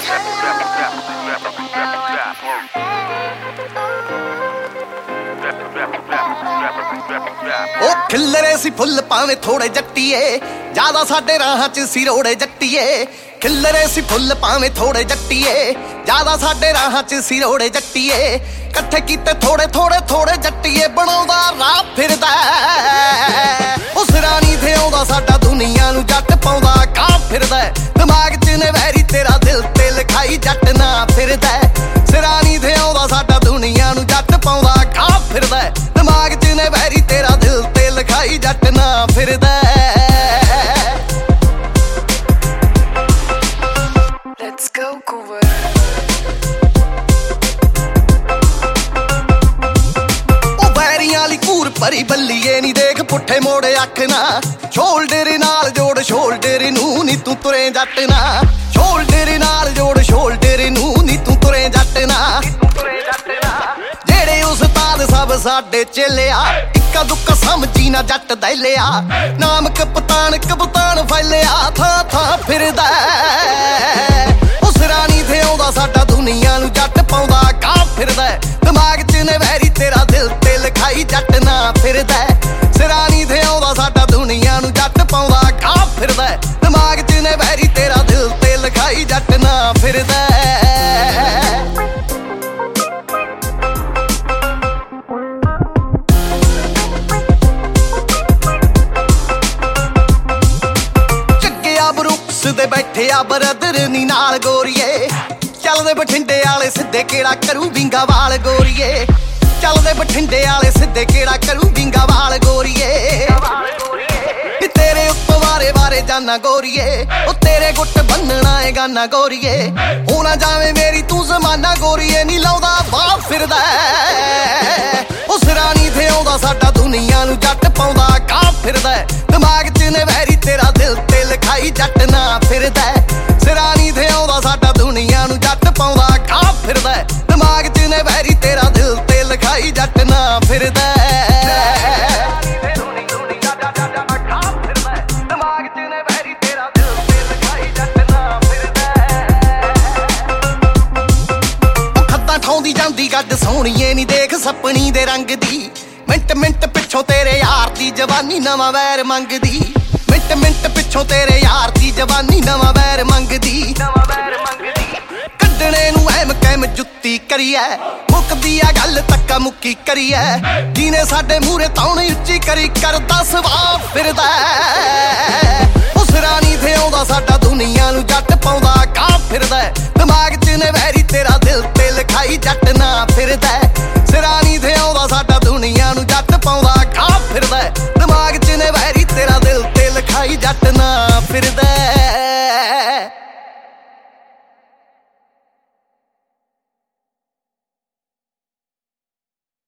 ਉਹ ਖਿੱਲਰੇ ਸੀ ਫੁੱਲ ਭਾਵੇਂ ਥੋੜੇ ਜੱਟੀਏ, ਜ਼ਿਆਦਾ ਸਾਡੇ ਰਾਹਾਂ 'ਚ ਸੀ ਰੋੜੇ ਜੱਟੀਏ। ਖਿੱਲਰੇ ਸੀ ਫੁੱਲ ਭਾਵੇਂ ਥੋੜੇ ਜੱਟੀਏ, ਜ਼ਿਆਦਾ ਸਾਡੇ ਰਾਹਾਂ 'ਚ ਸੀ ਰੋੜੇ ਜੱਟੀਏ। ਇਕੱਠੇ ਕੀਤੇ ਥੋੜੇ ਥੋੜੇ ਥੋੜੇ ਜੱਟੀਏ, ਬਣਾਉਂਦਾ ਰਾਹ ਫਿਰਦਾ। ਉਸ ਰਾਣੀ ਤੇ ਆਉਂਦਾ ਸਾਡਾ, ਦੁਨੀਆ ਨੂੰ ਜੱਟ ਪਾਉਂਦਾ ਕਾਹ ਫਿਰਦਾ। ਦਿਮਾਗ 'ਚ ਨੇ ਵੈਰੀ ਤੇਰਾ, ਦਿਲ ਤੇ ਲਿਖਾਈ ਜੱਟ ਨਾ ਫਿਰਦਾ। ਸਿਰਾਣੀ ਤੇ ਆਉਂਦਾ ਸਾਡਾ, ਦੁਨੀਆ ਨੂੰ ਜੱਟ ਪਾਉਂਦਾ ਕਾਹ ਫਿਰਦਾ। ਦਿਮਾਗ 'ਚ ਨੇ ਵੈਰੀ ਤੇਰਾ, ਦਿਲ ਤੇ ਲਿਖਾਈ ਜੱਟ ਨਾ ਫਿਰਦਾ। Let's go Coover। ਉਹ ਵੈਰੀਆਂ ਵਾਲੀ ਘੂਰ ਭਰੀ ਬੱਲੀਏ ਨੀ ਦੇਖ ਪੁੱਠੇ ਮੋੜੇ ਅੱਖ ਨਾ। ਸ਼ੋਲਡਰ ਨਾਲ ਜੋੜ ਸ਼ੋਲਡਰ ਨੂੰ ਨੀ ਤੂੰ ਤੁਰੇ ਜੱਟ ਨਾ। ਸ਼ੋਲਡਰ ਨਾਲ ਜੋੜ ਸ਼ੋਲਡਰ ਨੂੰ ਨੀ ਤੂੰ ਤੁਰੇ ਜੱਟ ਨਾ। ਜਿਹੜੇ ਉਸਤਾਦ ਸਭ ਸਾਡੇ ਚੇਲਿਆ, ਇੱਕਾ ਦੁੱਕਾ ਸਮਝੀ ਨਾ ਜੱਟ ਦੈਲਿਆ। ਨਾਮ ਕਪਤਾਨ ਕਪਤਾਨ ਫੈਲਿਆ, ਥਾਂ ਥਾਂ ਫਿਰਦਾ। ਉਸ ਰਾਣੀ ਤੇ ਆਉਂਦਾ ਸਾਡਾ, ਦੁਨੀਆ ਨੂੰ ਜੱਟ ਪਾਉਂਦਾ ਕਾਹ ਫਿਰਦਾ। ਦਿਮਾਗ 'ਚ ਨੇ ਵੈਰੀ ਤੇਰਾ, ਦਿਲ ਤੇ ਲਿਖਾਈ ਜੱਟ ਨਾ ਫਿਰਦਾ। ਸਿਰਾਣੀ ਤੇ ਆਉਂਦਾ ਸਾਡਾ, ਦੁਨੀਆ ਨੂੰ ਜੱਟ ਪਾਉਂਦਾ ਕਾਹ ਫਿਰਦਾ। ਦਿਮਾਗ 'ਚ ਨੇ ਵੈਰੀ ਤੇਰਾ, ਦਿਲ ਤੇ ਲਿਖਾਈ ਜੱਟ ਨਾ ਫਿਰਦਾ। ਦੇ ਬੈਠੇ ਆ ਬਰਦਰ ਨੀ ਨਾਲ ਗੋਰੀਏ। ਚੱਲਦੇ ਬਠਿੰਡੇ ਵਾਲੇ ਸਿੱਧੇ ਕਿਹੜਾ ਕਰੂ ਵਿੰਗਾ ਵਾਲ ਗੋਰੀਏ। ਚੱਲਦੇ ਬਠਿੰਡੇ ਵਾਲੇ ਸਿੱਧੇ ਕਿਹੜਾ ਕਰੂ ਵਿੰਗਾ ਵਾਲ ਗੋਰੀਏ। ਤੇਰੇ ਉੱਤੋਂ ਵਾਰੇ ਵਾਰੇ ਜਾਨਾ ਗੋਰੀਏ, ਉਹ ਤੇਰੇ ਗੁੱਟ ਬੰਨਣਾ ਏ ਗਾਨਾ ਗੋਰੀਏ। ਹੋ ਨਾ ਜਾਵੇਂ ਮੇਰੀ ਤੂੰ ਜ਼ਮਾਨਾ ਗੋਰੀਏ, ਨੀ ਲਾਉਂਦਾ ਬਾਹ ਫਿਰਦਾ। ਉਸ ਰਾਣੀ ਤੇ ਆਉਂਦਾ ਸਾਡਾ, ਦੁਨੀਆ ਨੂੰ ਜੱਟ ਪਾਉਂਦਾ ਕਾਹ ਫਿਰਦਾ। ਦਿਮਾਗ 'ਚ ਨੇ ਵੈਰੀ ਤੇਰਾ, ਦਿਲ ਤੇ ਲਿਖਾਈ ਜੱਟ ਨਾ ਫਿਰਦਾ। ਸਿਰਾਣੀ ਤੇ ਆਉਂਦਾ ਸਾਡਾ, ਦੁਨੀਆ ਨੂੰ ਜੱਟ ਪਾਉਂਦਾ ਕਾਹ ਫਿਰਦਾ। ਦਿਮਾਗ 'ਚ ਨੇ ਵੈਰੀ ਤੇਰਾ, ਦਿਲ ਤੇ ਲਿਖਾਈ ਜੱਟ ਨਾ ਫਿਰਦਾ। ਠਾਉਂਦੀ ਜਾਂਦੀ ਗੱਡ ਸੋਹਣੀਏ ਨੀ ਦੇਖ ਸੱਪਣੀ ਦੇ ਰੰਗ ਦੀ। ਮਿੰਟ ਮਿੰਟ ਪਿੱਛੋਂ ਤੇਰੇ ਯਾਰ ਦੀ ਜਵਾਨੀ ਨਵਾਂ ਵੈਰ ਮੰਗਦੀ। ਮਿੰਟ ਮਿੰਟ ਪਿੱਛੋਂ ਤੇਰੇ ਯਾਰ ਦੀ ਜਵਾਨੀ ਨਵਾਂ ਵੈਰ ਮੰਗਦੀ। ਕੱਢਣੇ ਨੂੰ ਐਮ ਕੈਮ ਜੁੱਤੀ ਕਰੀਐ, ਮੁੱਕਦੀ ਆ ਗੱਲ ਤੱਕਾ ਮੁੱਕੀ ਕਰੀਐ। ਜਿਹਨੇ ਸਾਡੇ ਮੂਹਰੇ ਤੌਣੀ ਉੱਚੀ ਕਰੀ, ਕਰਦਾ ਸਵਾਹ ਫਿਰਦਾ। ਉਸ ਰਾਣੀ ਤੇ ਆਉਂਦਾ ਸਾਡਾ, ਦੁਨੀਆ ਨੂੰ ਜੱਟ ਪਾਉਂਦਾ ਕਾਹ ਫਿਰਦਾ। ਦਿਮਾਗ 'ਚ ਨੇ ਵੈਰੀ ਤੇਰਾ, ਦਿਲ ਤੇ ਲਿਖਾਈ ਜੱਟ ਨਾ ਫਿਰਦਾ।